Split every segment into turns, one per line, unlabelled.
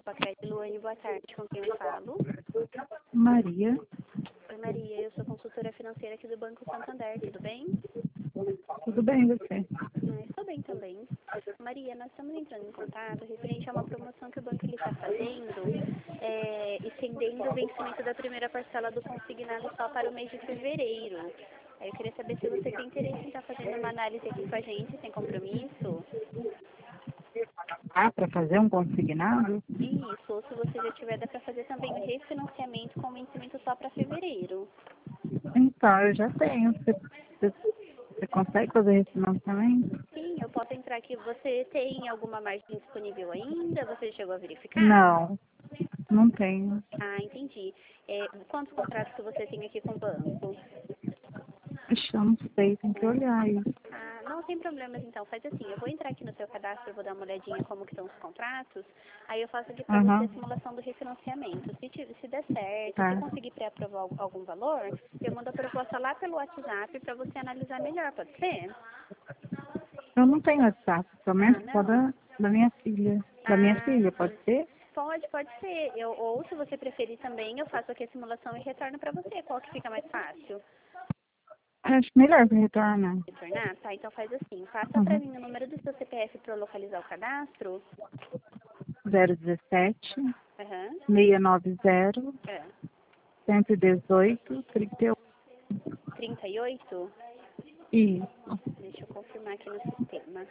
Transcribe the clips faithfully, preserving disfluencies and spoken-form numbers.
Pacred Luane, boa tarde. Com quem eu falo?
Maria.
Oi, Maria. Eu sou consultora financeira aqui do Banco Santander. Tudo bem?
Tudo bem, você?
Ah, estou bem também. Maria, nós estamos entrando em contato referente a uma promoção que o banco está fazendo, é, estendendo o vencimento da primeira parcela do consignado só para o mês de fevereiro. Aí eu queria saber se você tem interesse em estar fazendo uma análise aqui com a gente, sem compromisso.
Ah, para fazer um consignado?
Isso, ou se você já tiver, dá para fazer também um refinanciamento com vencimento só para fevereiro.
Então, eu já tenho. Você, você, você consegue fazer refinanciamento?
Sim, eu posso entrar aqui. Você tem alguma margem disponível ainda? Você chegou a verificar?
Não, não tenho.
Ah, entendi. É, quantos contratos que você tem aqui com o banco?
Ixi, eu não sei, tem que olhar isso.
Ah, não tem problemas então. Faz assim, eu vou entrar aqui no seu cadastro, eu vou dar uma olhadinha como que estão os contratos, aí eu faço aqui para você a
Aham,
simulação do refinanciamento. Se, te- se der certo, se
tá.
conseguir pré-aprovar al- algum valor, eu mando a proposta lá pelo WhatsApp para você analisar melhor, pode ser?
Eu não tenho WhatsApp,
Ah,
somente só
não?
da, da minha filha. Da minha
Ah,
filha, pode
sim.
ser?
Pode, pode ser. Eu, ou se você preferir também, eu faço aqui a simulação e retorno para você. Qual que fica mais fácil?
Acho melhor para retornar.
Retornar? Tá, então faz assim. Passa para
Uhum.
mim o número do seu C P F para eu localizar o cadastro.
zero dezessete,
Aham.
seiscentos e noventa,
É.
cento e dezoito, trinta e oito.
trinta e oito?
Isso.
Deixa eu confirmar aqui no sistema.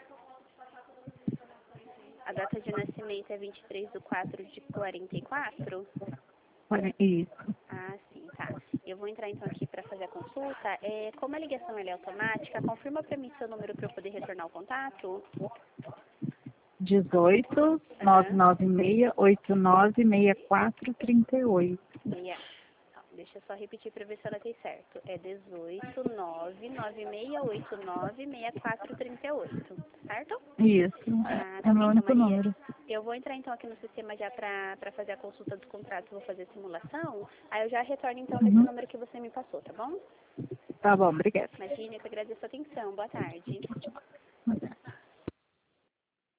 A data de nascimento é vinte e três de quatro de quarenta e quatro?
Olha, isso.
Ah, sim, tá. Eu vou entrar então aqui para fazer a consulta. É, como a ligação ela é automática, confirma para mim seu número para eu poder retornar o contato.
dezoito,
Aham.
novecentos e noventa e seis, oitenta e nove, sessenta e quatro, trinta e oito.
Meia. Ó, deixa eu só repetir para ver se ela tem certo. É dezoito, nove, nove seis, oito nove, seis quatro, trinta e oito. Certo?
Isso,
Ah,
é
tá
o
ok,
meu
então,
único
Maria.
número.
Eu vou entrar então aqui no sistema já para para fazer a consulta dos contratos, vou fazer a simulação. Aí eu já retorno então nesse
Uhum.
número que você me passou, tá bom?
Tá bom, obrigada.
Imagina, eu que agradeço a atenção. Boa tarde.